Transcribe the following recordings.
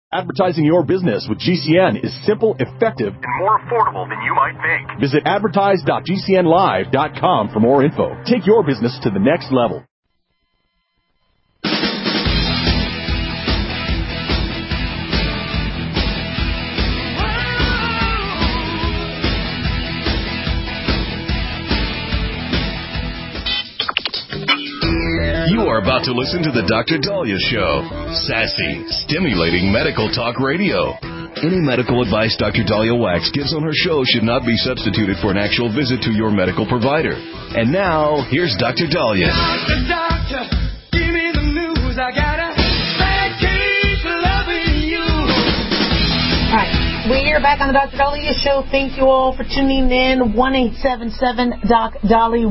Advertising your business with GCN is simple, effective, and more affordable than you might think. Visit advertise.gcnlive.com for more info. Take your business to the next level. You are about to listen to the Dr. Daliah Show. Sassy, stimulating medical talk radio. Any medical advice Dr. Daliah Wax gives on her show should not be substituted for an actual visit to your medical provider. And now, here's Dr. Daliah. Doctor, give me the news. I got a bad case of loving you. All right. We're back on the Dr. Daliah Show. Thank you all for tuning in. 1-877-DOC-DALI,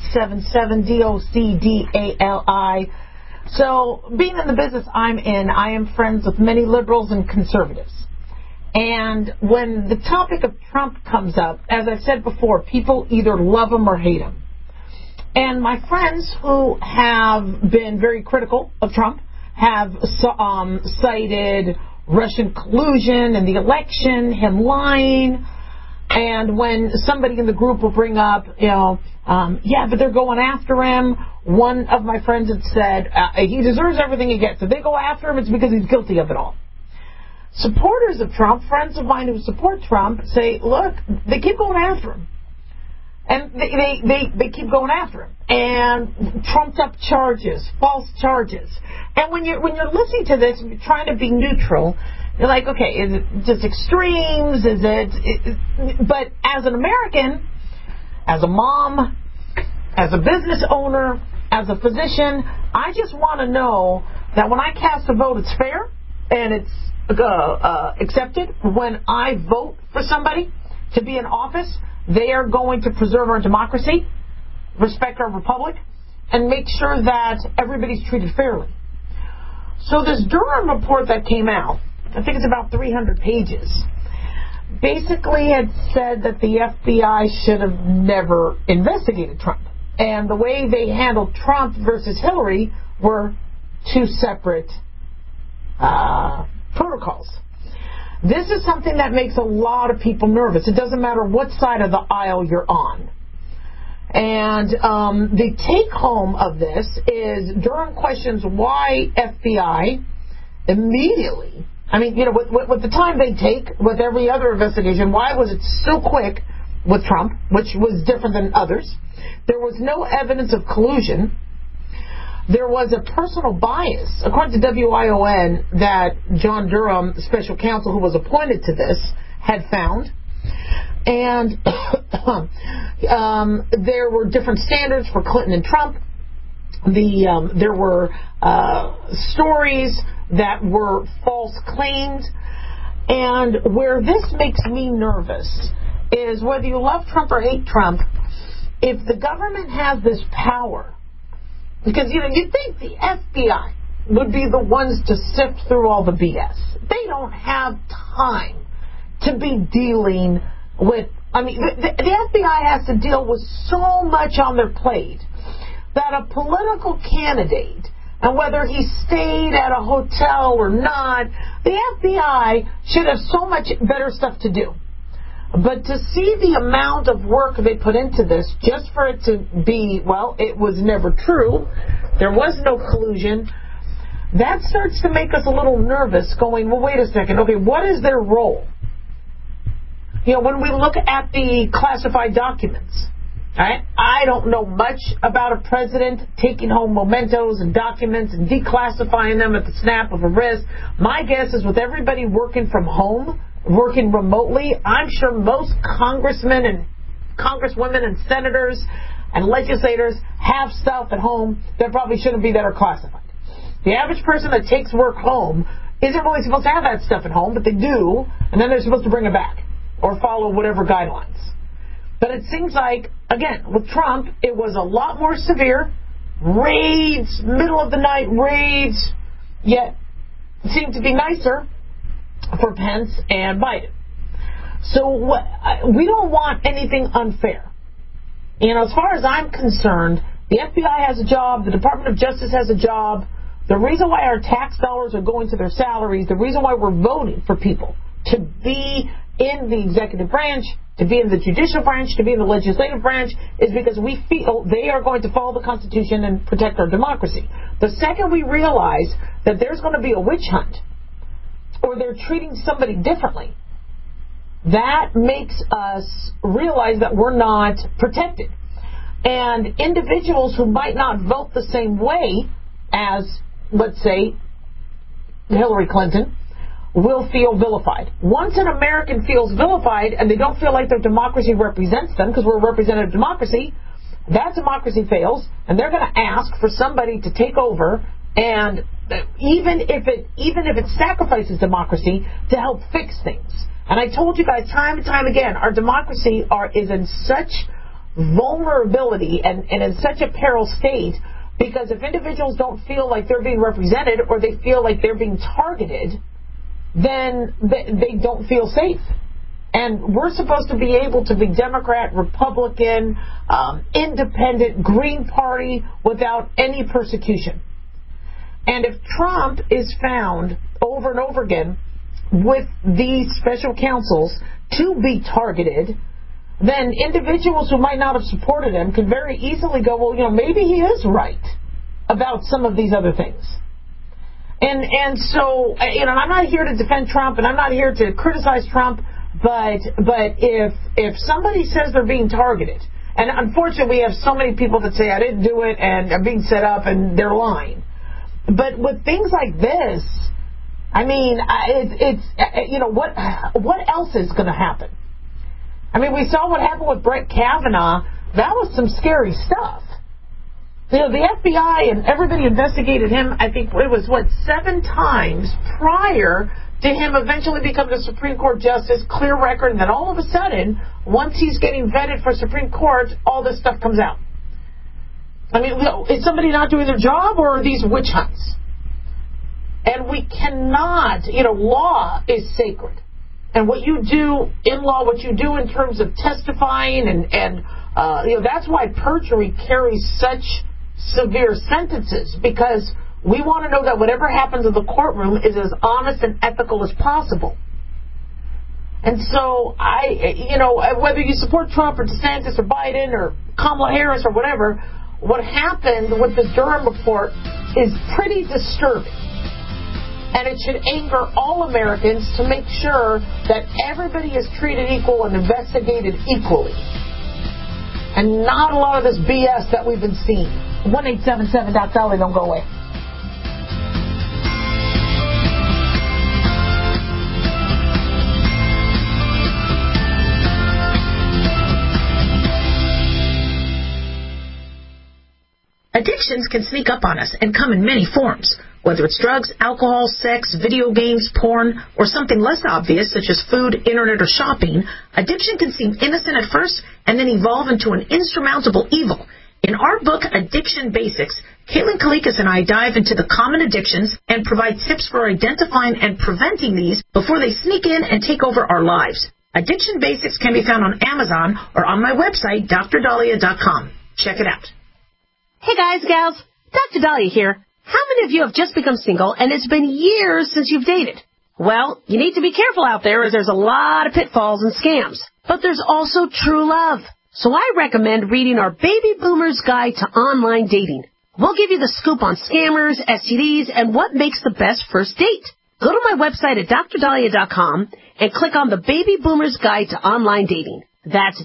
1-877-DOC-DALI. So, being in the business I'm in, I am friends with many liberals and conservatives. And when the topic of Trump comes up, as I said before, people either love him or hate him. And my friends who have been very critical of Trump have cited Russian collusion in the election, him lying, and when somebody in the group will bring up, yeah, but they're going after him, one of my friends had said, he deserves everything he gets. If they go after him, it's because he's guilty of it all. Supporters of Trump, friends of mine who support Trump, say, look, they keep going after him. And they keep going after him. And trumped up charges, false charges. And when you're listening to this and you're trying to be neutral, you're like, okay, is it just extremes? But as an American, as a mom, as a business owner, as a physician, I just want to know that when I cast a vote, it's fair and it's accepted. When I vote for somebody to be in office, they are going to preserve our democracy, respect our republic, and make sure that everybody's treated fairly. So this Durham report that came out, I think it's about 300 pages, basically had said that the FBI should have never investigated Trump. And the way they handled Trump versus Hillary were two separate protocols. This is something that makes a lot of people nervous. It doesn't matter what side of the aisle you're on. And the take-home of this is Durham questions why FBI immediately, with the time they take with every other investigation, why was it so quick with Trump, which was different than others? There was no evidence of collusion. There was a personal bias, according to WION, that John Durham, special counsel who was appointed to this, had found. And there were different standards for Clinton and Trump. There were stories that were false claims. And where this makes me nervous is whether you love Trump or hate Trump, if the government has this power, because, you'd think the FBI would be the ones to sift through all the BS. They don't have time to be dealing with, the FBI has to deal with so much on their plate that a political candidate, and whether he stayed at a hotel or not, the FBI should have so much better stuff to do. But to see the amount of work they put into this, just for it to be, it was never true, there was no collusion, that starts to make us a little nervous, going, well, wait a second, okay, what is their role? When we look at the classified documents, right, I don't know much about a president taking home mementos and documents and declassifying them at the snap of a wrist. My guess is with everybody working from home, working remotely, I'm sure most congressmen and congresswomen and senators and legislators have stuff at home that probably shouldn't be that are classified. The average person that takes work home isn't really supposed to have that stuff at home, but they do, and then they're supposed to bring it back or follow whatever guidelines. But it seems like, again, with Trump, it was a lot more severe. Raids, middle of the night raids, yet it seemed to be nicer for Pence and Biden. So we don't want anything unfair. As far as I'm concerned, the FBI has a job, the Department of Justice has a job, The reason why our tax dollars are going to their salaries, the reason why we're voting for people to be in the executive branch, to be in the judicial branch, to be in the legislative branch, is because we feel they are going to follow the Constitution and protect our democracy. The second we realize that there's going to be a witch hunt, or they're treating somebody differently, that makes us realize that we're not protected. And individuals who might not vote the same way as, let's say, Hillary Clinton, will feel vilified. Once an American feels vilified and they don't feel like their democracy represents them, because we're a representative democracy, that democracy fails, and they're going to ask for somebody to take over, and even if it sacrifices democracy, to help fix things. And I told you guys time and time again, our democracy is in such vulnerability and in such a peril state, because if individuals don't feel like they're being represented, or they feel like they're being targeted, then they don't feel safe. And we're supposed to be able to be Democrat, Republican, independent, Green Party without any persecution. And if Trump is found over and over again with these special counsels to be targeted, then individuals who might not have supported him can very easily go, well, maybe he is right about some of these other things. And so, I'm not here to defend Trump, and I'm not here to criticize Trump, but if somebody says they're being targeted, and unfortunately we have so many people that say I didn't do it and I'm being set up and they're lying. But with things like this, I mean, what else is going to happen? I mean, we saw what happened with Brett Kavanaugh. That was some scary stuff. The FBI and everybody investigated him, I think it was, 7 times prior to him eventually becoming a Supreme Court justice, clear record, and then all of a sudden, once he's getting vetted for Supreme Court, all this stuff comes out. I mean, is somebody not doing their job, or are these witch hunts? And we cannot, law is sacred. And what you do in law, what you do in terms of testifying, and that's why perjury carries such severe sentences, because we want to know that whatever happens in the courtroom is as honest and ethical as possible. And so whether you support Trump or DeSantis or Biden or Kamala Harris or whatever, what happened with the Durham report is pretty disturbing. And it should anger all Americans to make sure that everybody is treated equal and investigated equally. And not a lot of this BS that we've been seeing. 1-877-DOC-DOLLY, don't go away. Addictions can sneak up on us and come in many forms. Whether it's drugs, alcohol, sex, video games, porn, or something less obvious such as food, internet, or shopping, addiction can seem innocent at first and then evolve into an insurmountable evil. In our book, Addiction Basics, Caitlin Kalikas and I dive into the common addictions and provide tips for identifying and preventing these before they sneak in and take over our lives. Addiction Basics can be found on Amazon or on my website, DrDahlia.com. Check it out. Hey guys, gals, Dr. Dahlia here. How many of you have just become single and it's been years since you've dated? Well, you need to be careful out there as there's a lot of pitfalls and scams. But there's also true love. So I recommend reading our Baby Boomer's Guide to Online Dating. We'll give you the scoop on scammers, STDs, and what makes the best first date. Go to my website at DrDahlia.com and click on the Baby Boomer's Guide to Online Dating. That's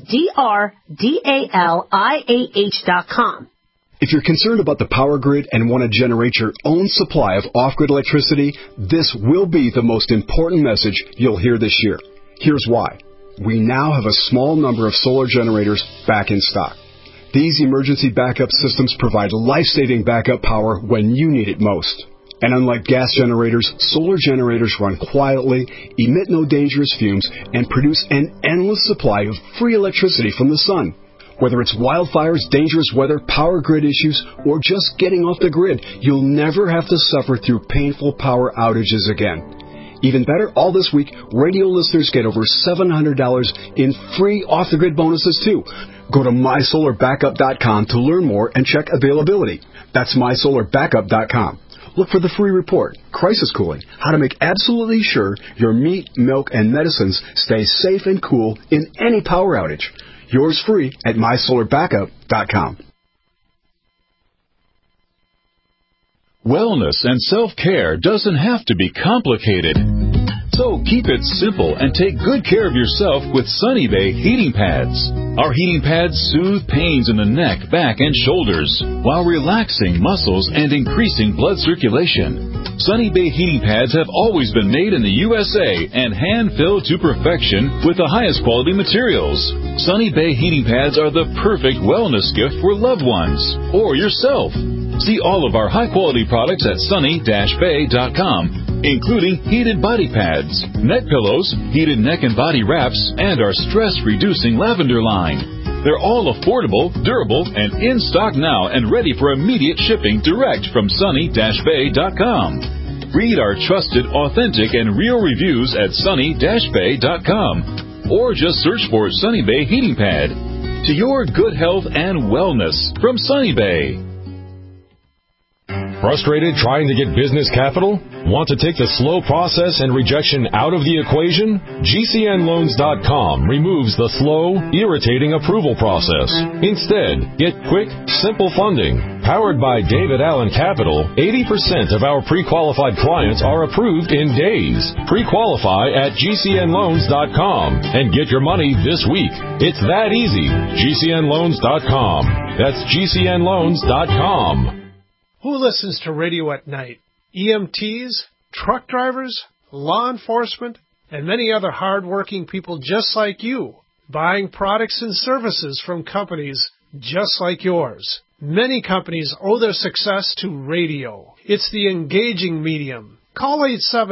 DrDahlia.com. If you're concerned about the power grid and want to generate your own supply of off-grid electricity, this will be the most important message you'll hear this year. Here's why. We now have a small number of solar generators back in stock. These emergency backup systems provide life-saving backup power when you need it most. And unlike gas generators, solar generators run quietly, emit no dangerous fumes, and produce an endless supply of free electricity from the sun. Whether it's wildfires, dangerous weather, power grid issues, or just getting off the grid, you'll never have to suffer through painful power outages again. Even better, all this week, radio listeners get over $700 in free off-the-grid bonuses, too. Go to MySolarBackup.com to learn more and check availability. That's MySolarBackup.com. Look for the free report, Crisis Cooling, how to make absolutely sure your meat, milk, and medicines stay safe and cool in any power outage. Yours free at mysolarbackup.com. Wellness and self-care doesn't have to be complicated. So keep it simple and take good care of yourself with Sunny Bay heating pads. Our heating pads soothe pains in the neck, back, and shoulders while relaxing muscles and increasing blood circulation. Sunny Bay heating pads have always been made in the USA and hand-filled to perfection with the highest quality materials. Sunny Bay heating pads are the perfect wellness gift for loved ones or yourself. See all of our high-quality products at sunny-bay.com, including heated body pads, neck pillows, heated neck and body wraps, and our stress-reducing lavender line. They're all affordable, durable, and in stock now and ready for immediate shipping direct from sunny-bay.com. Read our trusted, authentic, and real reviews at sunny-bay.com, or just search for Sunny Bay Heating Pad. To your good health and wellness from Sunny Bay. Frustrated trying to get business capital? Want to take the slow process and rejection out of the equation? GCNLoans.com removes the slow, irritating approval process. Instead, get quick, simple funding. Powered by David Allen Capital, 80% of our pre-qualified clients are approved in days. Pre-qualify at GCNLoans.com and get your money this week. It's that easy. GCNLoans.com. That's GCNLoans.com. Who listens to radio at night? EMTs, truck drivers, law enforcement, and many other hard-working people just like you, buying products and services from companies just like yours. Many companies owe their success to radio. It's the engaging medium. Call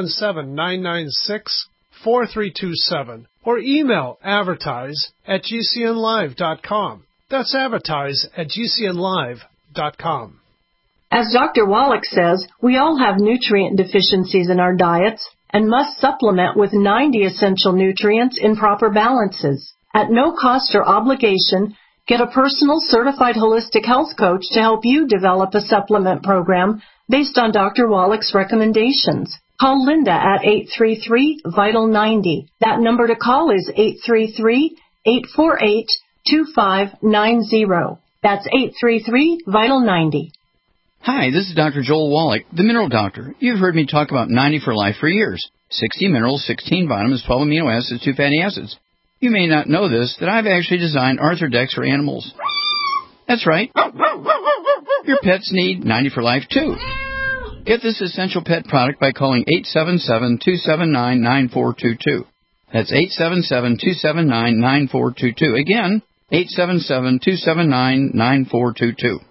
877-996-4327 or email advertise@gcnlive.com. That's advertise@gcnlive.com. As Dr. Wallach says, we all have nutrient deficiencies in our diets and must supplement with 90 essential nutrients in proper balances. At no cost or obligation, get a personal certified holistic health coach to help you develop a supplement program based on Dr. Wallach's recommendations. Call Linda at 833-VITAL-90. That number to call is 833-848-2590. That's 833-VITAL-90. Hi, this is Dr. Joel Wallach, the Mineral Doctor. You've heard me talk about 90 for Life for years. 60 minerals, 16 vitamins, 12 amino acids, 2 fatty acids. You may not know this, that I've actually designed Arthrodex for animals. That's right. Your pets need 90 for Life, too. Get this essential pet product by calling 877-279-9422. That's 877-279-9422. Again, 877-279-9422.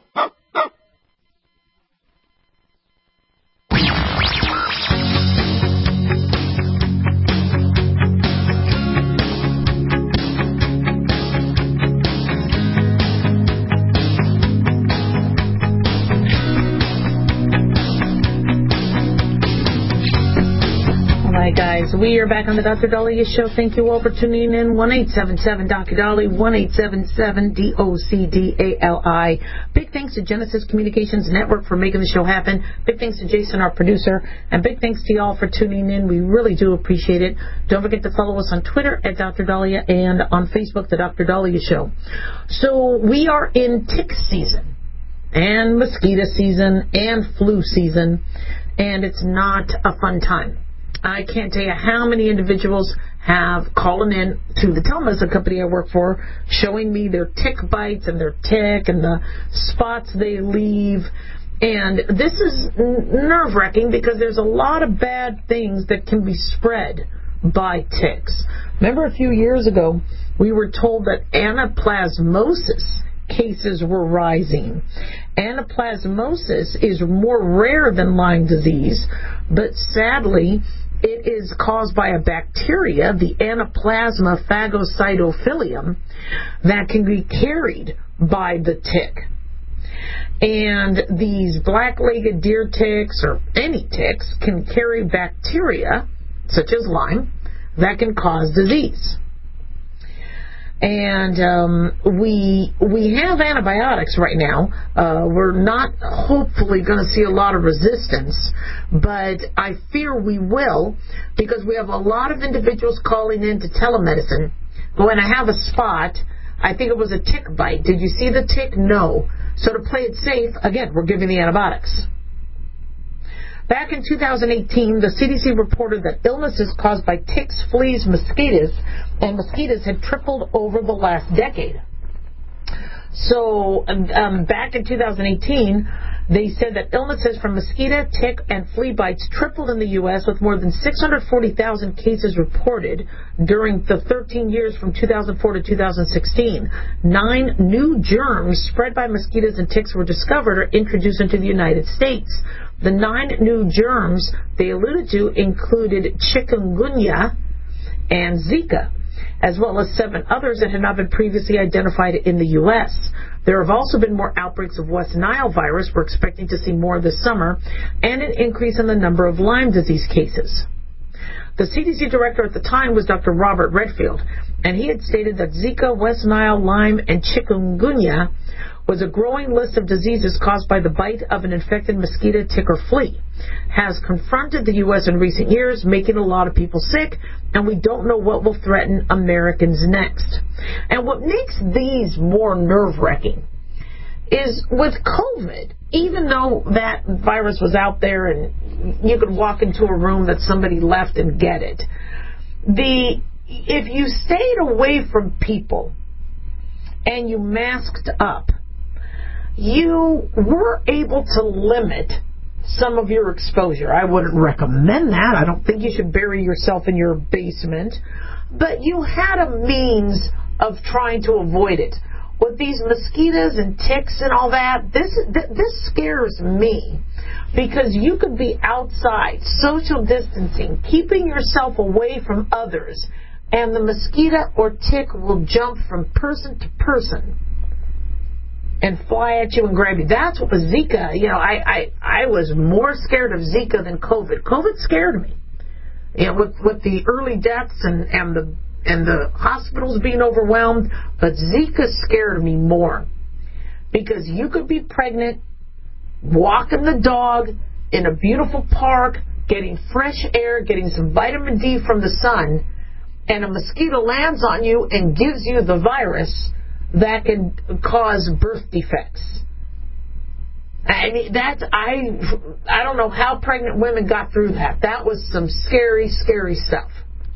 Guys, we are back on the Dr. Dahlia Show. Thank you all for tuning in. 1-877-Dr. Dali, 1-877-DOCDALI. Big thanks to Genesis Communications Network for making the show happen. Big thanks to Jason, our producer. And big thanks to y'all for tuning in. We really do appreciate it. Don't forget to follow us on Twitter at Dr. Dahlia and on Facebook, the Dr. Dahlia Show. So we are in tick season and mosquito season and flu season, and it's not a fun time. I can't tell you how many individuals have calling in to the telemedicine company I work for, showing me their tick bites and their tick and the spots they leave. And this is nerve-wracking because there's a lot of bad things that can be spread by ticks. Remember a few years ago, we were told that anaplasmosis cases were rising. Anaplasmosis is more rare than Lyme disease, but sadly, it is caused by a bacteria, the Anaplasma phagocytophilum, that can be carried by the tick. And these black-legged deer ticks, or any ticks, can carry bacteria, such as Lyme, that can cause disease. And we have antibiotics right now. We're not hopefully going to see a lot of resistance, but I fear we will, because we have a lot of individuals calling in to telemedicine going, I have a spot. I think it was a tick bite. Did you see the tick? No. So to play it safe, again, we're giving the antibiotics. Back in 2018, the CDC reported that illnesses caused by ticks, fleas, mosquitoes had tripled over the last decade. So back in 2018, they said that illnesses from mosquito, tick, and flea bites tripled in the U.S., with more than 640,000 cases reported during the 13 years from 2004 to 2016. 9 new germs spread by mosquitoes and ticks were discovered or introduced into the United States. The 9 new germs they alluded to included chikungunya and Zika, as well as 7 others that had not been previously identified in the U.S. There have also been more outbreaks of West Nile virus. We're expecting to see more this summer, and an increase in the number of Lyme disease cases. The CDC director at the time was Dr. Robert Redfield, and he had stated that Zika, West Nile, Lyme, and chikungunya was a growing list of diseases caused by the bite of an infected mosquito, tick, or flea, has confronted the U.S. in recent years, making a lot of people sick, and we don't know what will threaten Americans next. And what makes these more nerve-wracking is with COVID, even though that virus was out there and you could walk into a room that somebody left and get it, if you stayed away from people and you masked up, you were able to limit some of your exposure. I wouldn't recommend that. I don't think you should bury yourself in your basement. But you had a means of trying to avoid it. With these mosquitoes and ticks and all that, this scares me. Because you could be outside, social distancing, keeping yourself away from others, and the mosquito or tick will jump from person to person and fly at you and grab you. That's what was Zika. You know, I was more scared of Zika than COVID. COVID scared me. You know, with the early deaths and the hospitals being overwhelmed, but Zika scared me more. Because you could be pregnant, walking the dog in a beautiful park, getting fresh air, getting some vitamin D from the sun, and a mosquito lands on you and gives you the virus that can cause birth defects. I mean, I don't know how pregnant women got through that. That was some scary, scary stuff.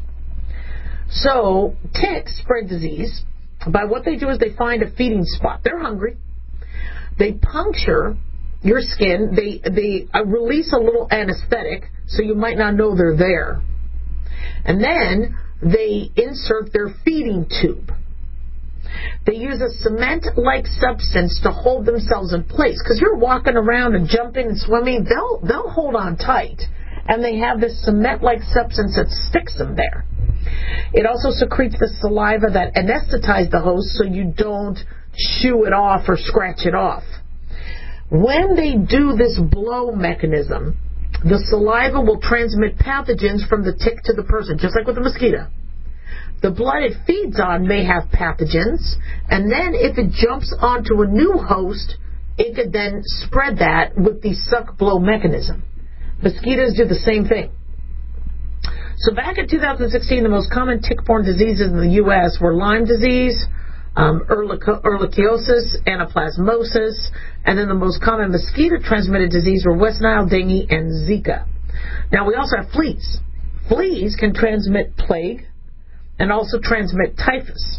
So, ticks spread disease by what they do is they find a feeding spot. They're hungry. They puncture your skin. They release a little anesthetic, so you might not know they're there. And then they insert their feeding tube. They use a cement-like substance to hold themselves in place. Because you're walking around and jumping and swimming, they'll hold on tight. And they have this cement-like substance that sticks them there. It also secretes the saliva that anesthetizes the host so you don't shoo it off or scratch it off. When they do this blow mechanism, the saliva will transmit pathogens from the tick to the person, just like with the mosquito. The blood it feeds on may have pathogens, and then if it jumps onto a new host, it could then spread that with the suck-blow mechanism. Mosquitoes do the same thing. So back in 2016, the most common tick-borne diseases in the U.S. were Lyme disease, ehrlichiosis, anaplasmosis, and then the most common mosquito-transmitted disease were West Nile, dengue, and Zika. Now, we also have fleas. Fleas can transmit plague and also transmit typhus.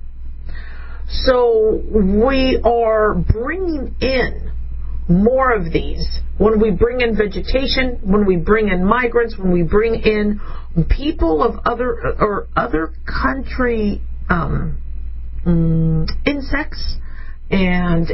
So we are bringing in more of these when we bring in vegetation, when we bring in migrants, when we bring in people of other country insects and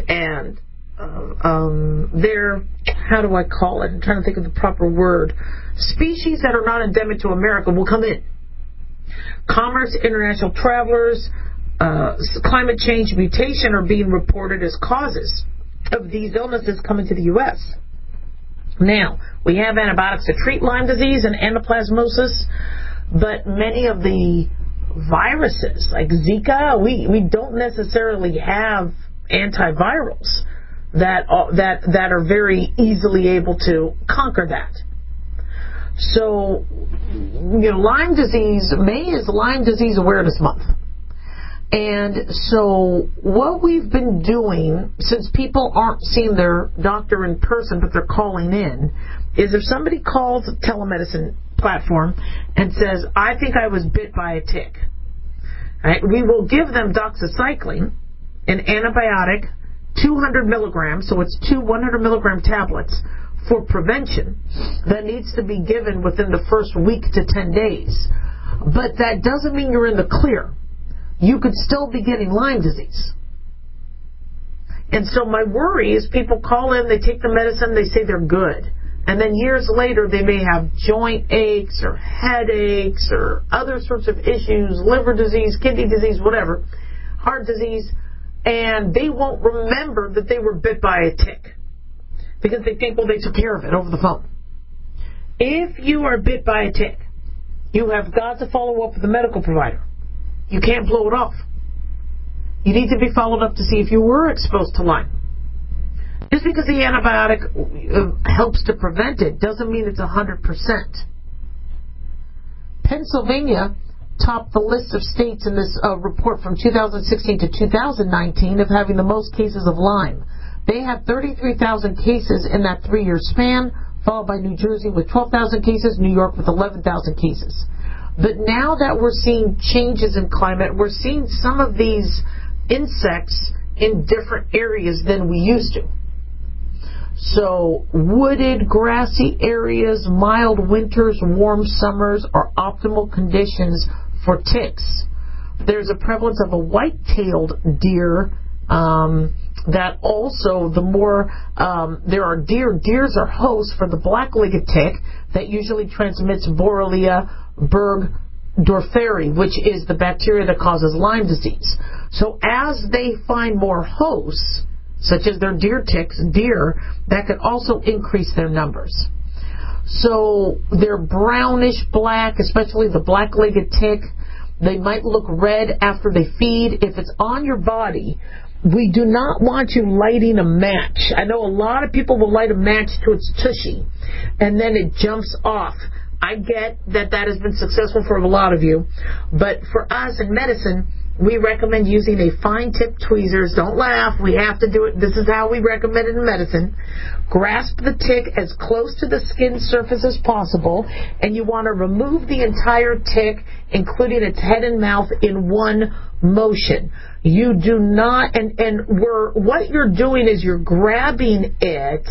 their, how do I call it? I'm trying to think of the proper word. Species that are not endemic to America will come in. Commerce, international travelers, climate change, mutation are being reported as causes of these illnesses coming to the U.S. Now, we have antibiotics to treat Lyme disease and anaplasmosis, but many of the viruses like Zika. We don't necessarily have antivirals that are very easily able to conquer that. So, Lyme disease, May is Lyme Disease Awareness Month. And so what we've been doing, since people aren't seeing their doctor in person, but they're calling in, is if somebody calls a telemedicine platform and says, I think I was bit by a tick, right, we will give them doxycycline, an antibiotic, 200 milligrams, so it's 2 100-milligram tablets for prevention that needs to be given within the first week to 10 days. But that doesn't mean you're in the clear. You could still be getting Lyme disease. And so my worry is people call in, they take the medicine, they say they're good. And then years later, they may have joint aches or headaches or other sorts of issues, liver disease, kidney disease, whatever, heart disease, and they won't remember that they were bit by a tick because they think, well, they took care of it over the phone. If you are bit by a tick, you have got to follow up with a medical provider. You can't blow it off. You need to be followed up to see if you were exposed to Lyme. Just because the antibiotic helps to prevent it doesn't mean it's 100%. Pennsylvania topped the list of states in this report from 2016 to 2019 of having the most cases of Lyme. They had 33,000 cases in that 3-year span, followed by New Jersey with 12,000 cases, New York with 11,000 cases. But now that we're seeing changes in climate, we're seeing some of these insects in different areas than we used to. So wooded, grassy areas, mild winters, warm summers are optimal conditions for ticks. There's a prevalence of a white-tailed deer that also, the more there are deers are hosts for the black-legged tick that usually transmits Borrelia burgdorferi, which is the bacteria that causes Lyme disease. So as they find more hosts, such as their deer, that could also increase their numbers. So they're brownish black, especially the black-legged tick. They might look red after they feed. If it's on your body, we do not want you lighting a match. I know a lot of people will light a match to its tushy, and then it jumps off. I get that has been successful for a lot of you, but for us in medicine, we recommend using a fine-tip tweezers. Don't laugh. We have to do it. This is how we recommend it in medicine. Grasp the tick as close to the skin surface as possible, and you want to remove the entire tick, including its head and mouth, in one motion. You do not, what you're doing is you're grabbing it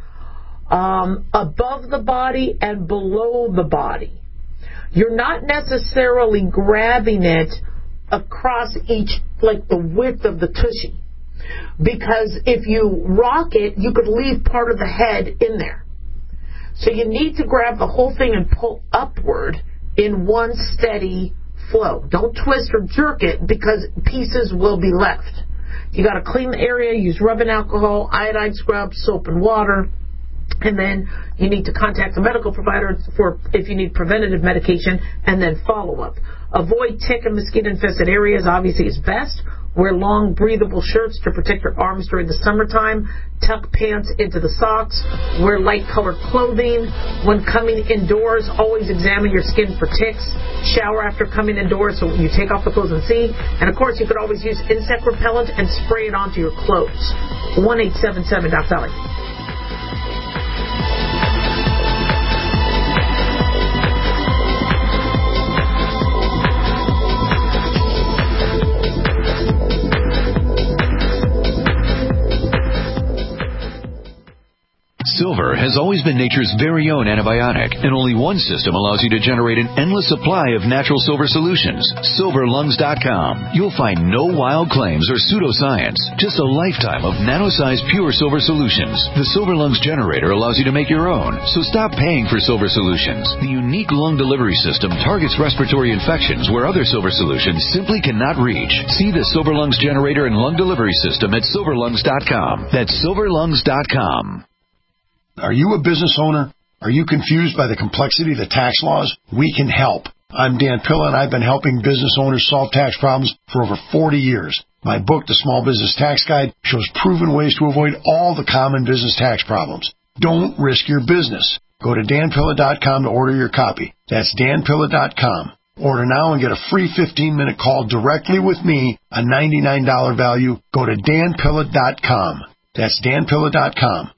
above the body and below the body. You're not necessarily grabbing it across like the width of the tushy. Because if you rock it, you could leave part of the head in there. So you need to grab the whole thing and pull upward in one steady flow. Don't twist or jerk it because pieces will be left. You got to clean the area, use rubbing alcohol, iodine scrub, soap and water. And then you need to contact the medical provider for if you need preventative medication, and then follow up. Avoid tick and mosquito-infested areas, obviously, is best. Wear long, breathable shirts to protect your arms during the summertime. Tuck pants into the socks. Wear light-colored clothing. When coming indoors, always examine your skin for ticks. Shower after coming indoors so you take off the clothes and see. And, of course, you could always use insect repellent and spray it onto your clothes. 1-877-DOC-DOLLY. Silver has always been nature's very own antibiotic, and only one system allows you to generate an endless supply of natural silver solutions. SilverLungs.com. You'll find no wild claims or pseudoscience, just a lifetime of nano-sized pure silver solutions. The Silver Lungs generator allows you to make your own, so stop paying for silver solutions. The unique lung delivery system targets respiratory infections where other silver solutions simply cannot reach. See the Silver Lungs generator and lung delivery system at SilverLungs.com. That's SilverLungs.com. Are you a business owner? Are you confused by the complexity of the tax laws? We can help. I'm Dan Pilla, and I've been helping business owners solve tax problems for over 40 years. My book, The Small Business Tax Guide, shows proven ways to avoid all the common business tax problems. Don't risk your business. Go to danpilla.com to order your copy. That's danpilla.com. Order now and get a free 15-minute call directly with me, a $99 value. Go to danpilla.com. That's danpilla.com.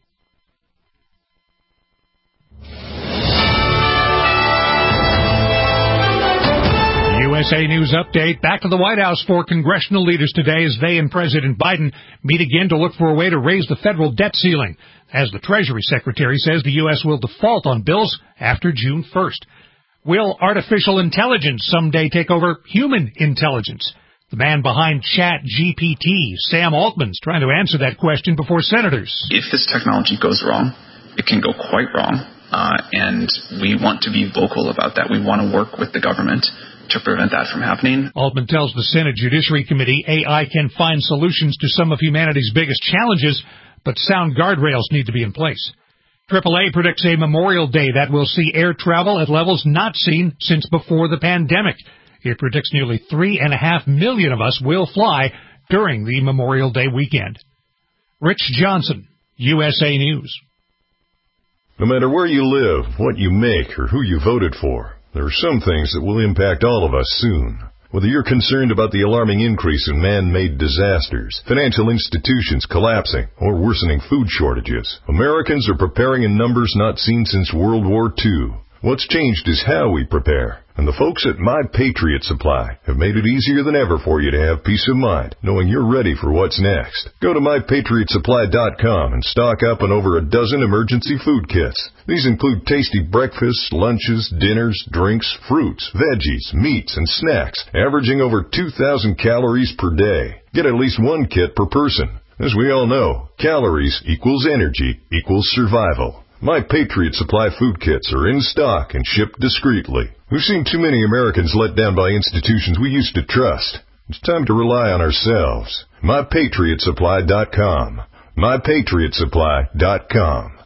USA News Update. Back to the White House for congressional leaders today as they and President Biden meet again to look for a way to raise the federal debt ceiling. As the Treasury Secretary says, the U.S. will default on bills after June 1st. Will artificial intelligence someday take over human intelligence? The man behind ChatGPT, Sam Altman's trying to answer that question before senators. If this technology goes wrong, it can go quite wrong, and we want to be vocal about that. We want to work with the government to prevent that from happening. Altman tells the Senate Judiciary Committee AI can find solutions to some of humanity's biggest challenges, but sound guardrails need to be in place. AAA predicts a Memorial Day that will see air travel at levels not seen since before the pandemic. It predicts nearly 3.5 million of us will fly during the Memorial Day weekend. Rich Johnson, USA News. No matter where you live, what you make, or who you voted for, there are some things that will impact all of us soon. Whether you're concerned about the alarming increase in man-made disasters, financial institutions collapsing, or worsening food shortages, Americans are preparing in numbers not seen since World War II. What's changed is how we prepare. And the folks at My Patriot Supply have made it easier than ever for you to have peace of mind, knowing you're ready for what's next. Go to MyPatriotSupply.com and stock up on over a dozen emergency food kits. These include tasty breakfasts, lunches, dinners, drinks, fruits, veggies, meats, and snacks, averaging over 2,000 calories per day. Get at least one kit per person. As we all know, calories equals energy equals survival. My Patriot Supply food kits are in stock and shipped discreetly. We've seen too many Americans let down by institutions we used to trust. It's time to rely on ourselves. MyPatriotSupply.com. MyPatriotSupply.com.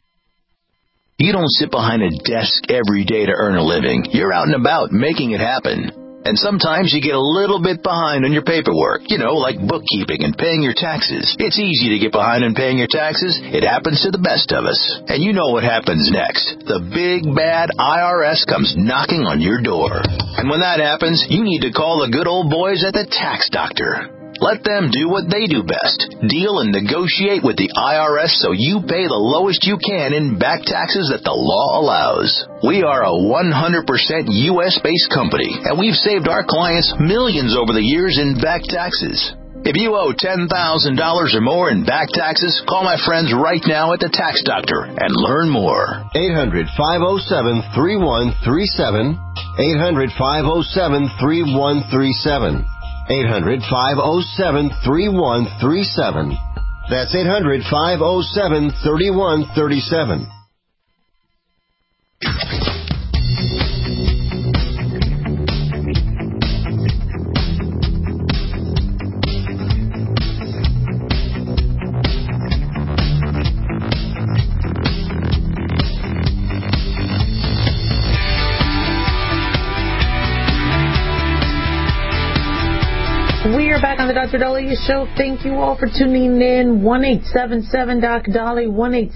You don't sit behind a desk every day to earn a living. You're out and about making it happen. And sometimes you get a little bit behind on your paperwork, like bookkeeping and paying your taxes. It's easy to get behind on paying your taxes. It happens to the best of us. And you know what happens next. The big, bad IRS comes knocking on your door. And when that happens, you need to call the good old boys at the Tax Doctor. Let them do what they do best. Deal and negotiate with the IRS so you pay the lowest you can in back taxes that the law allows. We are a 100% U.S.-based company, and we've saved our clients millions over the years in back taxes. If you owe $10,000 or more in back taxes, call my friends right now at the Tax Doctor and learn more. 800-507-3137. 800-507-3137. 800-507-3137. That's 800-507-3137. We are back on the Dr. Dahlia Show. Thank you all for tuning in. 1-877-DOC-DALI,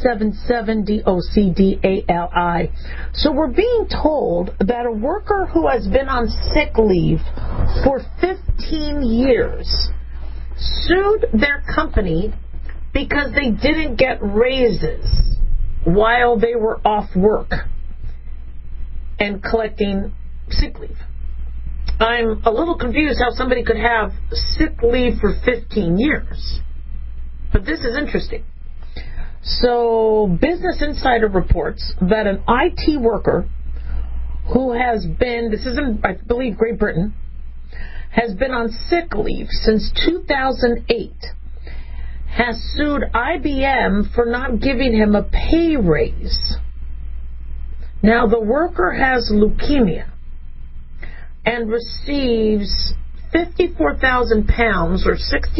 1-877-DOC-DALI. So we're being told that a worker who has been on sick leave for 15 years sued their company because they didn't get raises while they were off work and collecting sick leave. I'm a little confused how somebody could have sick leave for 15 years. But this is interesting. So, Business Insider reports that an IT worker who has been, this is in, I believe, Great Britain, has been on sick leave since 2008, has sued IBM for not giving him a pay raise. Now, the worker has leukemia and receives £54,000 or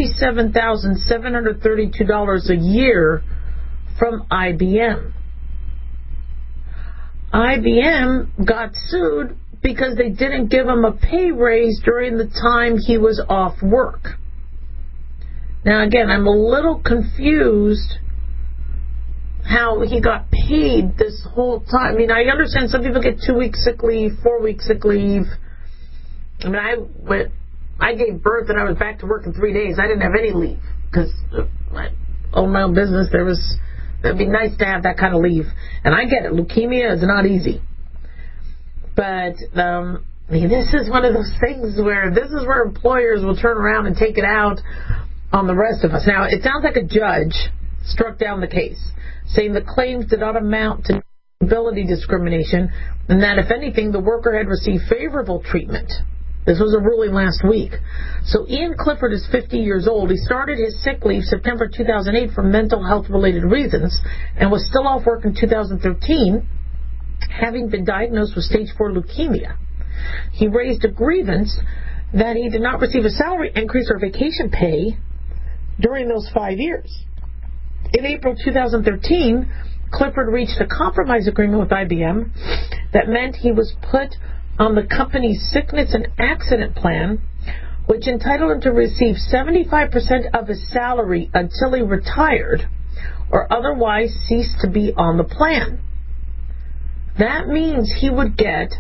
$67,732 a year from IBM. IBM got sued because they didn't give him a pay raise during the time he was off work. Now, again, I'm a little confused how he got paid this whole time. I mean, I understand some people get 2 weeks sick leave, 4 weeks sick leave. I mean, I gave birth and I was back to work in 3 days. I didn't have any leave because I owned my own business. It'd be nice to have that kind of leave. And I get it. Leukemia is not easy. But this is one of those things where employers will turn around and take it out on the rest of us. Now, it sounds like a judge struck down the case, saying the claims did not amount to disability discrimination, and that, if anything, the worker had received favorable treatment. This was a ruling last week. So Ian Clifford is 50 years old. He started his sick leave September 2008 for mental health-related reasons and was still off work in 2013, having been diagnosed with stage 4 leukemia. He raised a grievance that he did not receive a salary increase or vacation pay during those 5 years. In April 2013, Clifford reached a compromise agreement with IBM that meant he was put on the company's sickness and accident plan, which entitled him to receive 75% of his salary until he retired or otherwise ceased to be on the plan. That means he would get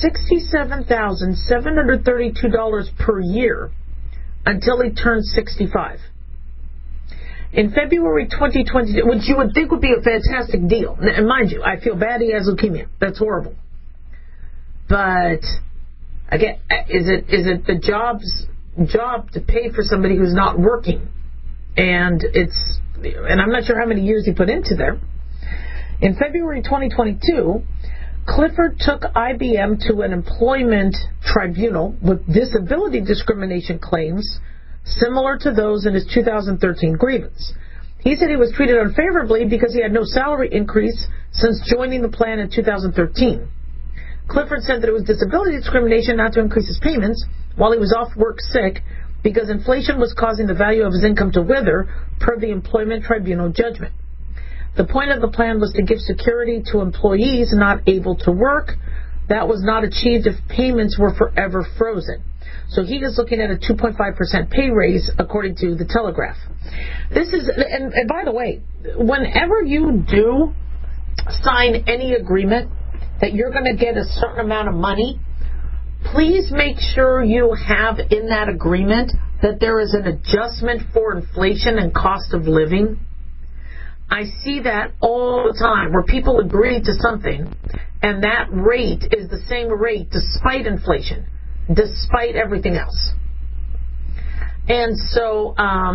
$67,732 per year until he turned 65. In February 2020, which you would think would be a fantastic deal. And mind you, I feel bad he has leukemia. That's horrible. But again, is it the job to pay for somebody who's not working? And I'm not sure how many years he put into there. In February 2022, Clifford took IBM to an employment tribunal with disability discrimination claims similar to those in his 2013 grievance. He said he was treated unfavorably because he had no salary increase since joining the plan in 2013. Clifford said that it was disability discrimination not to increase his payments while he was off work sick because inflation was causing the value of his income to wither per the employment tribunal judgment. The point of the plan was to give security to employees not able to work. That was not achieved if payments were forever frozen. So he is looking at a 2.5% pay raise, according to the Telegraph. This is, and by the way, whenever you do sign any agreement that you're going to get a certain amount of money, please make sure you have in that agreement that there is an adjustment for inflation and cost of living. I see that all the time where people agree to something and that rate is the same rate despite inflation, despite everything else. And so,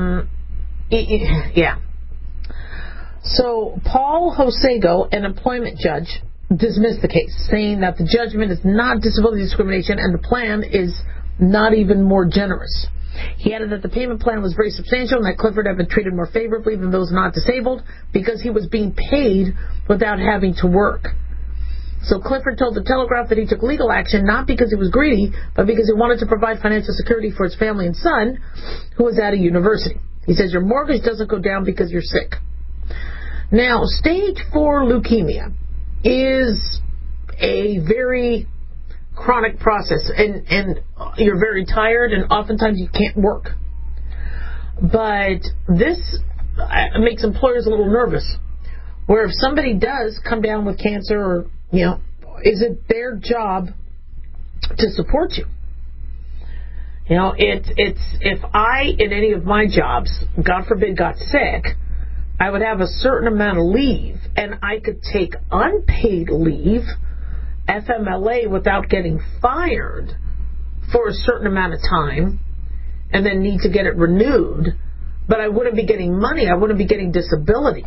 yeah. So Paul Hosego, an employment judge, dismissed the case, saying that the judgment is not disability discrimination and the plan is not even more generous. He added that the payment plan was very substantial and that Clifford had been treated more favorably than those not disabled because he was being paid without having to work. So Clifford told the Telegraph that he took legal action not because he was greedy, but because he wanted to provide financial security for his family and son, who was at a university. He says, your mortgage doesn't go down because you're sick. Now, stage 4 leukemia is a very chronic process, and you're very tired, and oftentimes you can't work. But this makes employers a little nervous, where if somebody does come down with cancer, or is it their job to support you? It's if I, in any of my jobs, God forbid, got sick, I would have a certain amount of leave, and I could take unpaid leave, FMLA, without getting fired for a certain amount of time, and then need to get it renewed, but I wouldn't be getting money, I wouldn't be getting disability.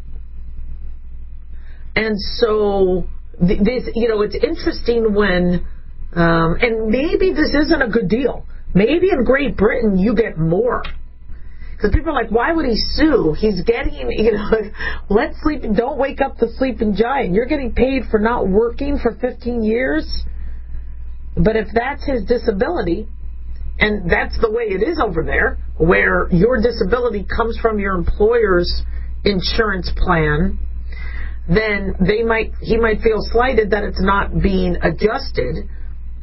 And so, this, it's interesting when, and maybe this isn't a good deal. Maybe in Great Britain you get more. Because people are like, why would he sue? He's getting, let's sleep, don't wake up the sleeping giant. You're getting paid for not working for 15 years. But if that's his disability, and that's the way it is over there, where your disability comes from your employer's insurance plan, then he might feel slighted that it's not being adjusted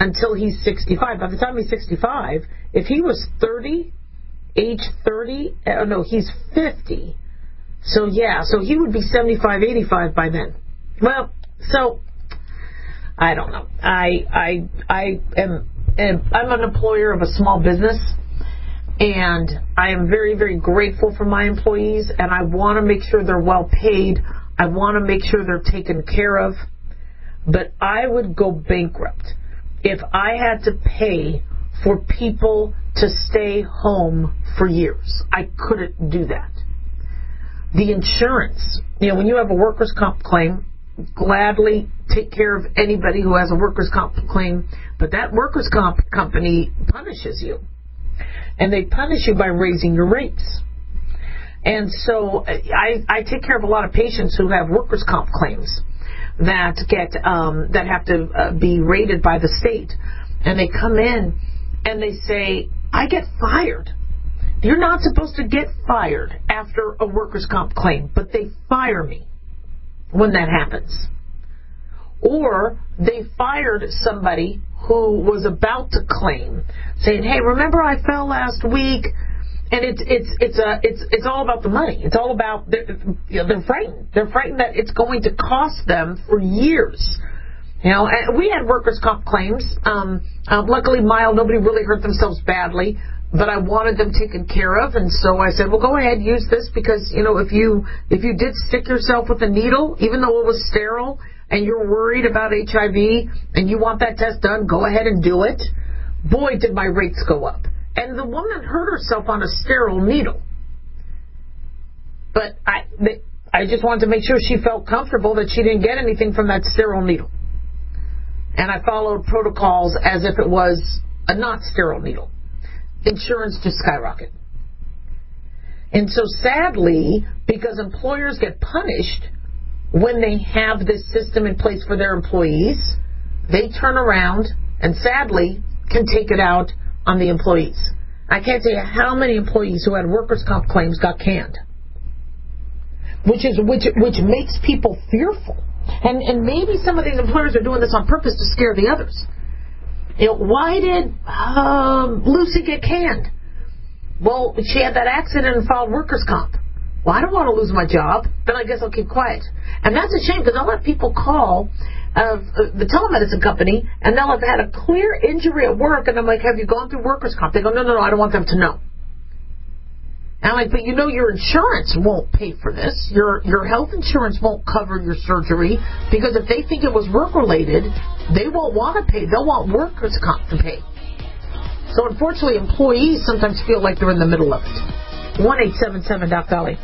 until he's 65. By the time he's 65, if he was 30, age 30, he's 50. So he would be 75, 85 by then. Well, so I don't know. I'm an employer of a small business, and I am very, very grateful for my employees, and I want to make sure they're well paid. I want to make sure they're taken care of. But I would go bankrupt if I had to pay for people to stay home for years. I couldn't do that. The insurance, when you have a workers' comp claim, gladly take care of anybody who has a workers' comp claim, but that workers' comp company punishes you. And they punish you by raising your rates. And so I take care of a lot of patients who have workers' comp claims that have to be rated by the state. And they come in and they say, I get fired. You're not supposed to get fired after a workers' comp claim, but they fire me when that happens. Or they fired somebody who was about to claim, saying, hey, remember I fell last week? And it's all about the money. It's all about, they're frightened. They're frightened that it's going to cost them for years. And we had workers' comp claims. Luckily, mild, nobody really hurt themselves badly, but I wanted them taken care of, and so I said, well, go ahead, use this, because, if you did stick yourself with a needle, even though it was sterile, and you're worried about HIV, and you want that test done, go ahead and do it. Boy, did my rates go up. And the woman hurt herself on a sterile needle. But I just wanted to make sure she felt comfortable that she didn't get anything from that sterile needle. And I followed protocols as if it was a not sterile needle. Insurance just skyrocketed. And so sadly, because employers get punished when they have this system in place for their employees, they turn around and sadly can take it out on the employees. I can't tell you how many employees who had workers' comp claims got canned, which makes people fearful. And maybe some of these employers are doing this on purpose to scare the others. Why did Lucy get canned? Well, she had that accident and filed workers' comp. Well, I don't want to lose my job, then I guess I'll keep quiet. And that's a shame, because I'll have people call the telemedicine company, and they'll have had a clear injury at work, and I'm like, have you gone through workers' comp? They go, no, I don't want them to know. And I'm like, but your insurance won't pay for this. Your health insurance won't cover your surgery, because if they think it was work-related, they won't want to pay. They'll want workers' comp to pay. So unfortunately, employees sometimes feel like they're in the middle of it. 1-877-DOC-DOLLY.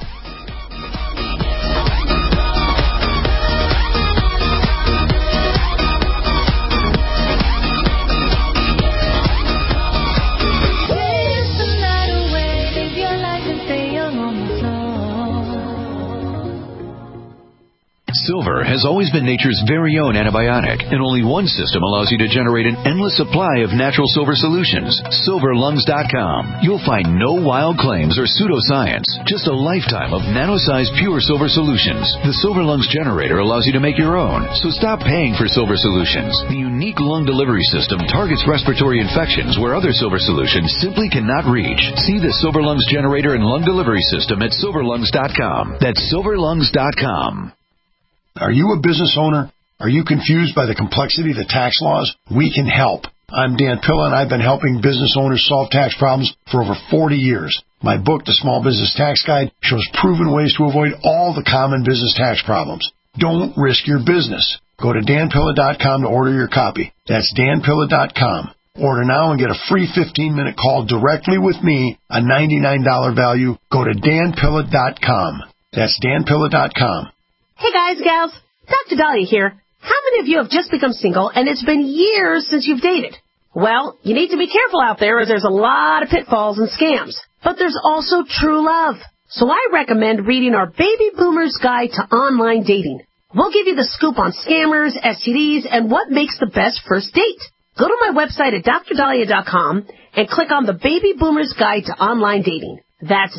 Silver has always been nature's very own antibiotic, and only one system allows you to generate an endless supply of natural silver solutions. SilverLungs.com. You'll find no wild claims or pseudoscience, just a lifetime of nano-sized pure silver solutions. The Silver Lungs generator allows you to make your own, so stop paying for silver solutions. The unique lung delivery system targets respiratory infections where other silver solutions simply cannot reach. See the Silver Lungs generator and lung delivery system at SilverLungs.com. That's SilverLungs.com. Are you a business owner? Are you confused by the complexity of the tax laws? We can help. I'm Dan Pilla, and I've been helping business owners solve tax problems for over 40 years. My book, The Small Business Tax Guide, shows proven ways to avoid all the common business tax problems. Don't risk your business. Go to danpilla.com to order your copy. That's danpilla.com. Order now and get a free 15-minute call directly with me, a $99 value. Go to danpilla.com. That's danpilla.com. Hey guys, gals, Dr. Dahlia here. How many of you have just become single and it's been years since you've dated? Well, you need to be careful out there as there's a lot of pitfalls and scams. But there's also true love. So I recommend reading our Baby Boomer's Guide to Online Dating. We'll give you the scoop on scammers, STDs, and what makes the best first date. Go to my website at drdahlia.com and click on the Baby Boomer's Guide to Online Dating. That's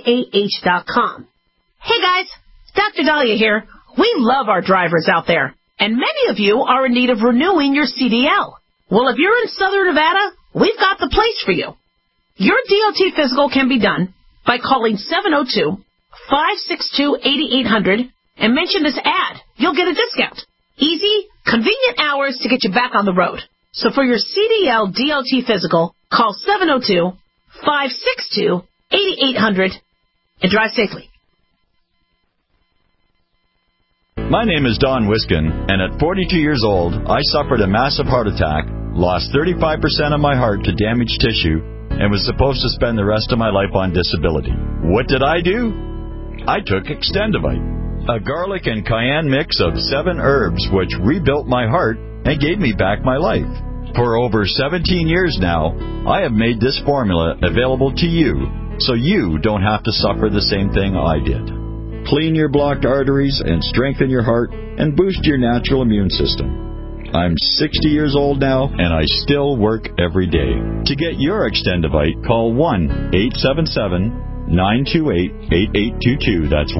DRDALIAH.com. Hey guys, Dr. Dahlia here. We love our drivers out there. And many of you are in need of renewing your CDL. Well, if you're in Southern Nevada, we've got the place for you. Your DOT physical can be done by calling 702-562-8800 and mention this ad. You'll get a discount. Easy, convenient hours to get you back on the road. So for your CDL DOT physical, call 702-562-8800 and drive safely. My name is Don Wiskin, and at 42 years old, I suffered a massive heart attack, lost 35% of my heart to damaged tissue, and was supposed to spend the rest of my life on disability. What did I do? I took Extendivite, a garlic and cayenne mix of 7 herbs which rebuilt my heart and gave me back my life. For over 17 years now, I have made this formula available to you, so you don't have to suffer the same thing I did. Clean your blocked arteries and strengthen your heart and boost your natural immune system. I'm 60 years old now, and I still work every day. To get your Extendivite, call 1-877-928-8822. That's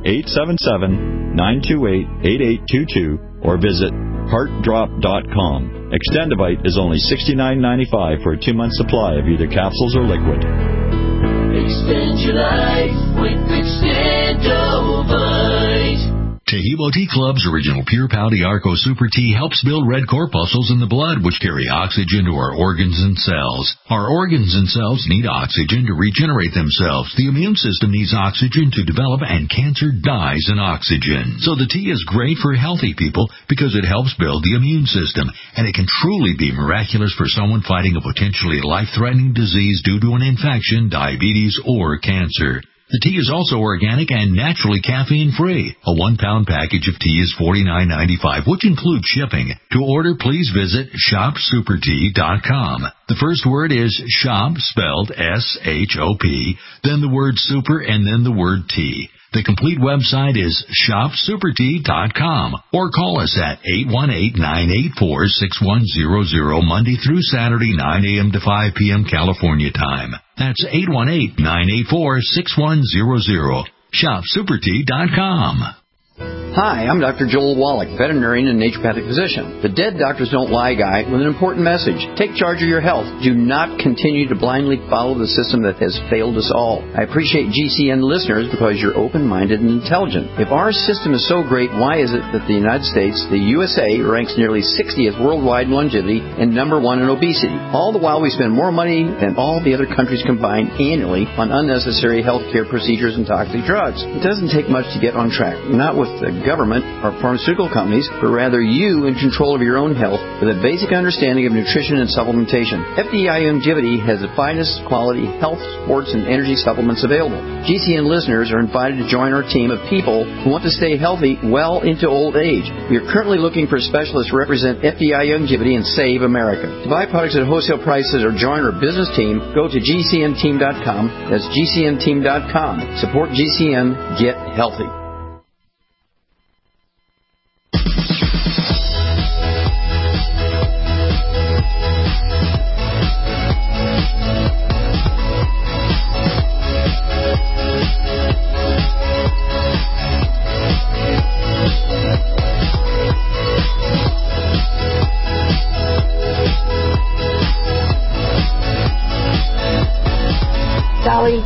1-877-928-8822, or visit heartdrop.com. Extendivite is only $69.95 for a 2-month supply of either capsules or liquid. Extend your life with Extendovite. Taheebo Tea Club's original Pure Pau Arco Super Tea helps build red corpuscles in the blood, which carry oxygen to our organs and cells. Our organs and cells need oxygen to regenerate themselves. The immune system needs oxygen to develop, and cancer dies in oxygen. So the tea is great for healthy people because it helps build the immune system, and it can truly be miraculous for someone fighting a potentially life-threatening disease due to an infection, diabetes, or cancer. The tea is also organic and naturally caffeine-free. A 1-pound package of tea is $49.95, which includes shipping. To order, please visit shopsupertea.com. The first word is shop, spelled S-H-O-P, then the word super, and then the word tea. The complete website is shopsupertea.com, or call us at 818-984-6100 Monday through Saturday, 9 a.m. to 5 p.m. California time. That's 818-984-6100. Shopsupertea.com. Hi, I'm Dr. Joel Wallach, veterinarian and naturopathic physician. The Dead Doctors Don't Lie guy with an important message. Take charge of your health. Do not continue to blindly follow the system that has failed us all. I appreciate GCN listeners because you're open-minded and intelligent. If our system is so great, why is it that the United States, the USA, ranks nearly 60th worldwide in longevity and number 1 in obesity? All the while we spend more money than all the other countries combined annually on unnecessary healthcare procedures and toxic drugs. It doesn't take much to get on track. Not with the government or pharmaceutical companies, but rather you in control of your own health with a basic understanding of nutrition and supplementation. FDI Longevity has the finest quality health, sports, and energy supplements available. GCN listeners are invited to join our team of people who want to stay healthy well into old age. We are currently looking for specialists to represent FDI Longevity and Save America. To buy products at wholesale prices or join our business team, go to GCNteam.com. That's GCNteam.com. Support GCN. Get healthy. Dolly,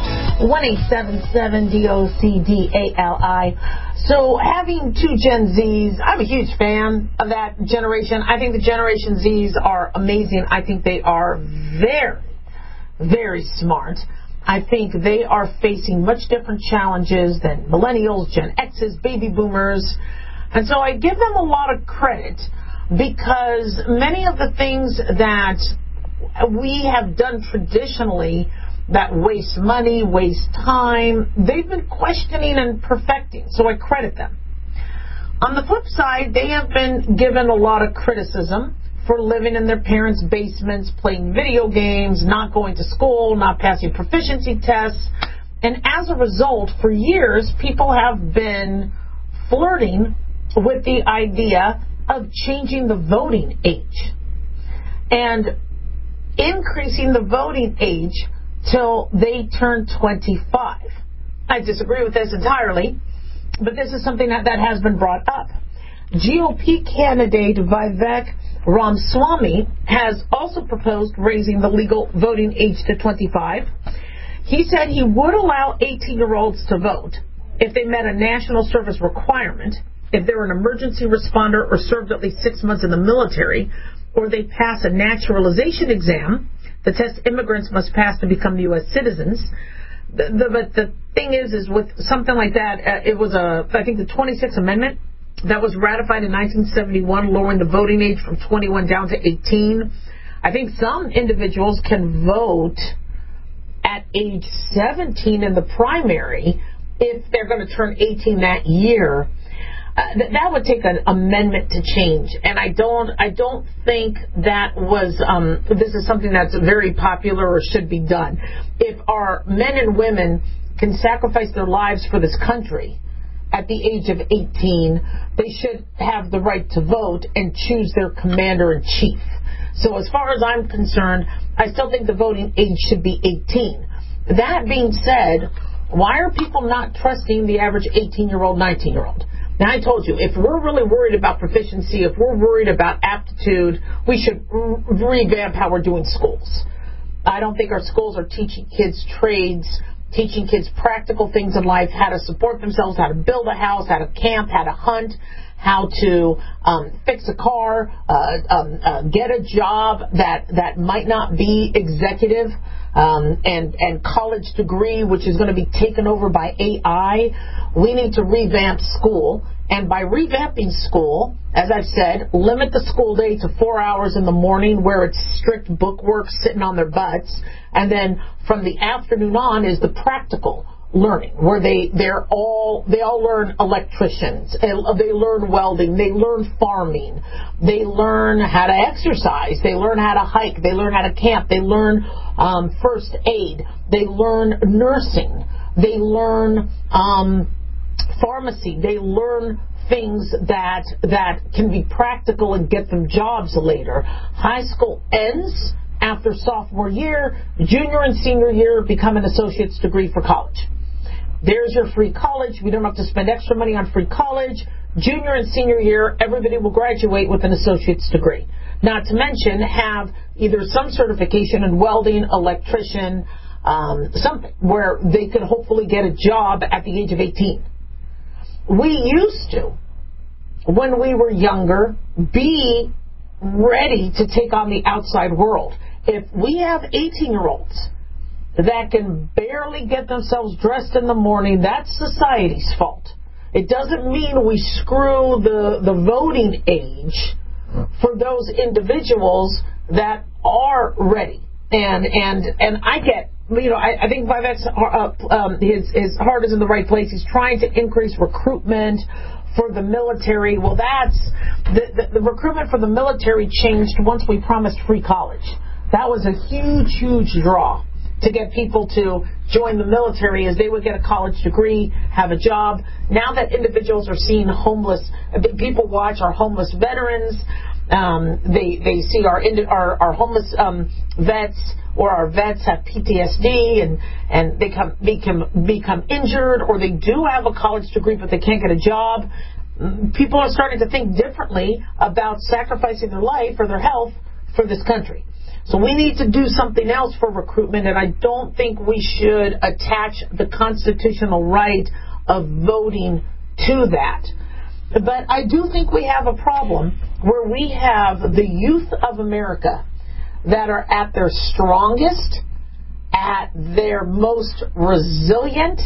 1-877-DOCDALI. So having 2 Gen Zs, I'm a huge fan of that generation. I think the Generation Zs are amazing. I think they are very, very smart. I think they are facing much different challenges than millennials, Gen X's, baby boomers. And so I give them a lot of credit because many of the things that we have done traditionally that waste money, waste time, they've been questioning and perfecting. So I credit them. On the flip side, they have been given a lot of criticism for living in their parents' basements, playing video games, not going to school, not passing proficiency tests. And as a result, for years, people have been flirting with the idea of changing the voting age and increasing the voting age till they turn 25. I disagree with this entirely, but this is something that has been brought up. GOP candidate Vivek Ramaswamy has also proposed raising the legal voting age to 25. He said he would allow 18-year-olds to vote if they met a national service requirement, if they were an emergency responder or served at least 6 months in the military, or they pass a naturalization exam, the test immigrants must pass to become U.S. citizens. But the thing is with something like that, it was I think the 26th Amendment that was ratified in 1971, lowering the voting age from 21 down to 18. I think some individuals can vote at age 17 in the primary if they're going to turn 18 that year. That would take an amendment to change, and I don't think that was. This is something that's very popular or should be done. If our men and women can sacrifice their lives for this country at the age of 18, they should have the right to vote and choose their commander-in-chief. So as far as I'm concerned, I still think the voting age should be 18. That being said, why are people not trusting the average 18-year-old, 19-year-old? Now, I told you, if we're really worried about proficiency, if we're worried about aptitude, we should revamp how we're doing schools. I don't think our schools are teaching kids trades, teaching kids practical things in life, how to support themselves, how to build a house, how to camp, how to hunt, how to fix a car, get a job that might not be executive, and college degree, which is going to be taken over by AI. We need to revamp school. And by revamping school, as I've said, limit the school day to 4 hours in the morning where it's strict book work sitting on their butts. And then from the afternoon on is the practical learning, where they all learn electricians, they learn welding, they learn farming, they learn how to exercise, they learn how to hike, they learn how to camp, they learn first aid, they learn nursing, they learn pharmacy, they learn things that can be practical and get them jobs later. High school ends after sophomore year. Junior and senior year become an associate's degree for college. There's your free college. We don't have to spend extra money on free college. Junior and senior year, everybody will graduate with an associate's degree. Not to mention have either some certification in welding, electrician, something where they could hopefully get a job at the age of 18. We used to, when we were younger, be ready to take on the outside world. If we have 18-year-olds that can barely get themselves dressed in the morning, that's society's fault. It doesn't mean we screw the voting age for those individuals that are ready. And I get, I think Vivek's his heart is in the right place. He's trying to increase recruitment for the military. Well, that's the recruitment for the military changed once we promised free college. That was a huge, huge draw to get people to join the military, as they would get a college degree, have a job. Now that individuals are seeing homeless, people watch our homeless veterans. They see our homeless vets, or our vets have PTSD and they become injured, or they do have a college degree but they can't get a job. People are starting to think differently about sacrificing their life or their health for this country. So we need to do something else for recruitment, and I don't think we should attach the constitutional right of voting to that. But I do think we have a problem where we have the youth of America that are at their strongest, at their most resilient,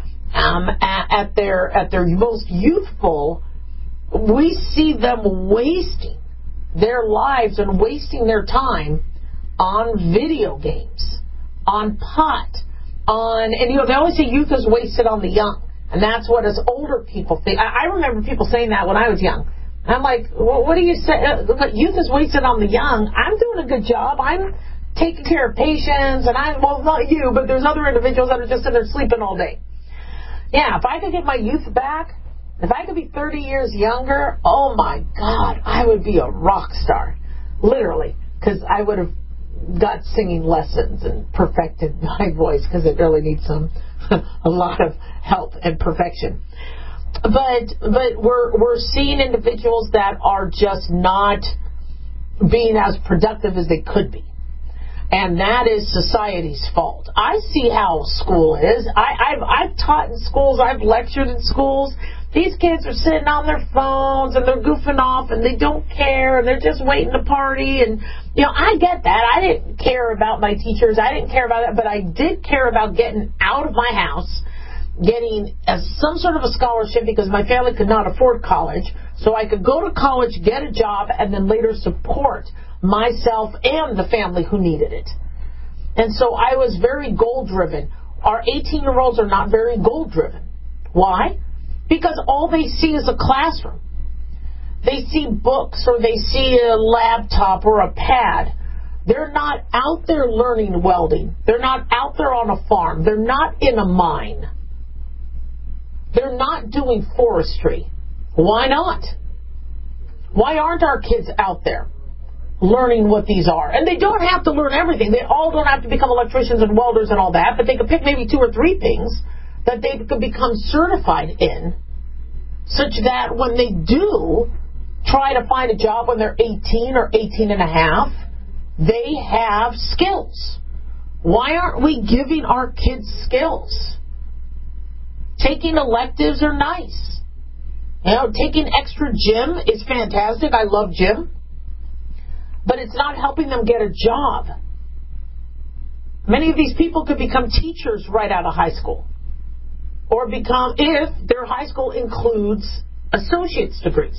at their most youthful. We see them wasting their lives and wasting their time on video games, on pot, and they always say youth is wasted on the young. And that's what us older people think. I remember people saying that when I was young. I'm like, well, what do you say? Youth is wasted on the young. I'm doing a good job. I'm taking care of patients, and well, not you, but there's other individuals that are just sitting there sleeping all day. Yeah, if I could get my youth back, if I could be 30 years younger, oh my God, I would be a rock star. Literally. Because I would have got singing lessons and perfected my voice, because it really needs a lot of help and perfection. But we're seeing individuals that are just not being as productive as they could be. And that is society's fault. I see how school is. I've taught in schools. I've lectured in schools. These kids are sitting on their phones and they're goofing off and they don't care and they're just waiting to party. And, I get that. I didn't care about my teachers. I didn't care about that. But I did care about getting out of my house, getting some sort of a scholarship because my family could not afford college. So I could go to college, get a job, and then later support myself and the family who needed it. And so I was very goal-driven. Our 18-year-olds are not very goal-driven. Why? Because all they see is a classroom. They see books or they see a laptop or a pad. They're not out there learning welding. They're not out there on a farm. They're not in a mine. They're not doing forestry. Why not? Why aren't our kids out there learning what these are? And they don't have to learn everything. They all don't have to become electricians and welders and all that, but they could pick maybe 2 or 3 things that they could become certified in, such that when they do try to find a job when they're 18 or 18 and a half, they have skills. Why aren't we giving our kids skills? Taking electives are nice. Taking extra gym is fantastic. I love gym. But it's not helping them get a job. Many of these people could become teachers right out of high school. Or become, if their high school includes associate's degrees.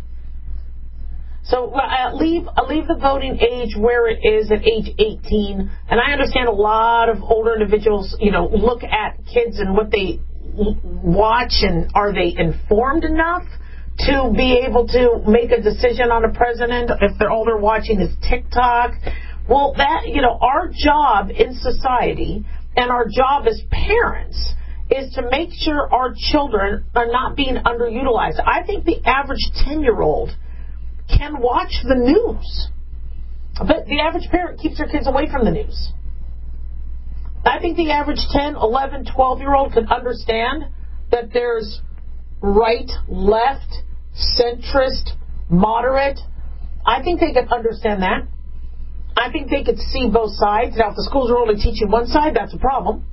So I'll leave the voting age where it is at age 18. And I understand a lot of older individuals, look at kids and what they watch, and are they informed enough to be able to make a decision on a president if all they're watching is TikTok? Well, our job in society and our job as parents is to make sure our children are not being underutilized. I think the average 10-year-old can watch the news, but the average parent keeps their kids away from the news. I think the average 10, 11, 12-year-old can understand that there's right, left, centrist, moderate. I think they could understand that. I think they could see both sides. Now, if the schools are only teaching one side, that's a problem.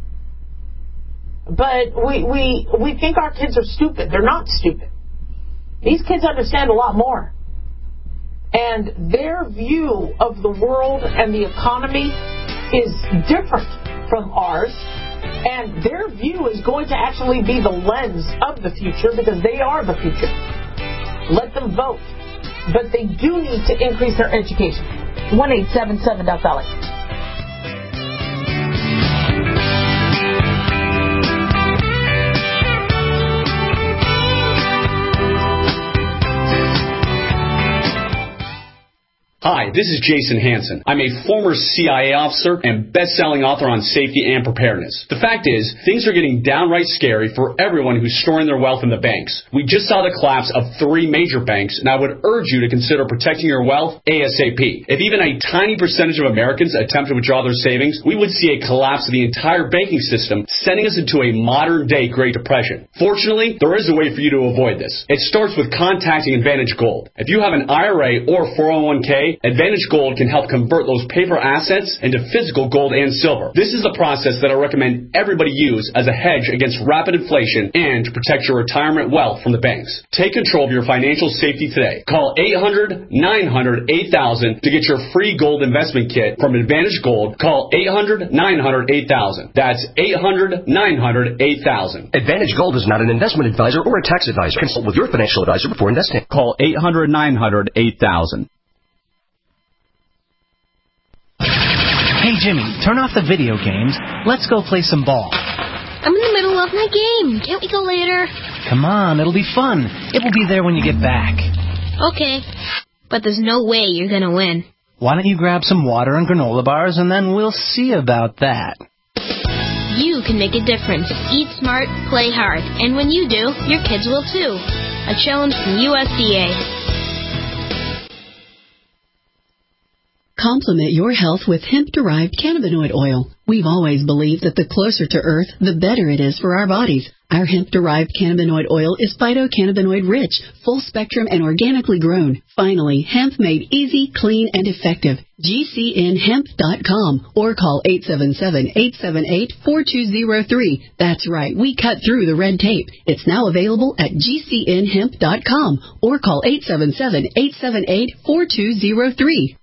But we think our kids are stupid. They're not stupid. These kids understand a lot more. And their view of the world and the economy is different from ours. And their view is going to actually be the lens of the future because they are the future. Let them vote. But they do need to increase their education. 1-877-DOC-DOLLY. Hi, this is Jason Hansen. I'm a former CIA officer and best-selling author on safety and preparedness. The fact is, things are getting downright scary for everyone who's storing their wealth in the banks. We just saw the collapse of 3 major banks, and I would urge you to consider protecting your wealth ASAP. If even a tiny percentage of Americans attempt to withdraw their savings, we would see a collapse of the entire banking system, sending us into a modern-day Great Depression. Fortunately, there is a way for you to avoid this. It starts with contacting Advantage Gold. If you have an IRA or 401k, Advantage Gold can help convert those paper assets into physical gold and silver. This is the process that I recommend everybody use as a hedge against rapid inflation and to protect your retirement wealth from the banks. Take control of your financial safety today. Call 800-900-8000 to get your free gold investment kit from Advantage Gold. Call 800-900-8000. That's 800-900-8000. Advantage Gold is not an investment advisor or a tax advisor. Consult with your financial advisor before investing. Call 800-900-8000. Hey, Jimmy, turn off the video games. Let's go play some ball. I'm in the middle of my game. Can't we go later? Come on, it'll be fun. It will be there when you get back. Okay, but there's no way you're going to win. Why don't you grab some water and granola bars, and then we'll see about that. You can make a difference. Eat smart, play hard. And when you do, your kids will too. A challenge from USDA. Complement your health with hemp-derived cannabinoid oil. We've always believed that the closer to Earth, the better it is for our bodies. Our hemp-derived cannabinoid oil is phytocannabinoid-rich, full-spectrum, and organically grown. Finally, hemp made easy, clean, and effective. GCNhemp.com or call 877-878-4203. That's right, we cut through the red tape. It's now available at GCNhemp.com or call 877-878-4203.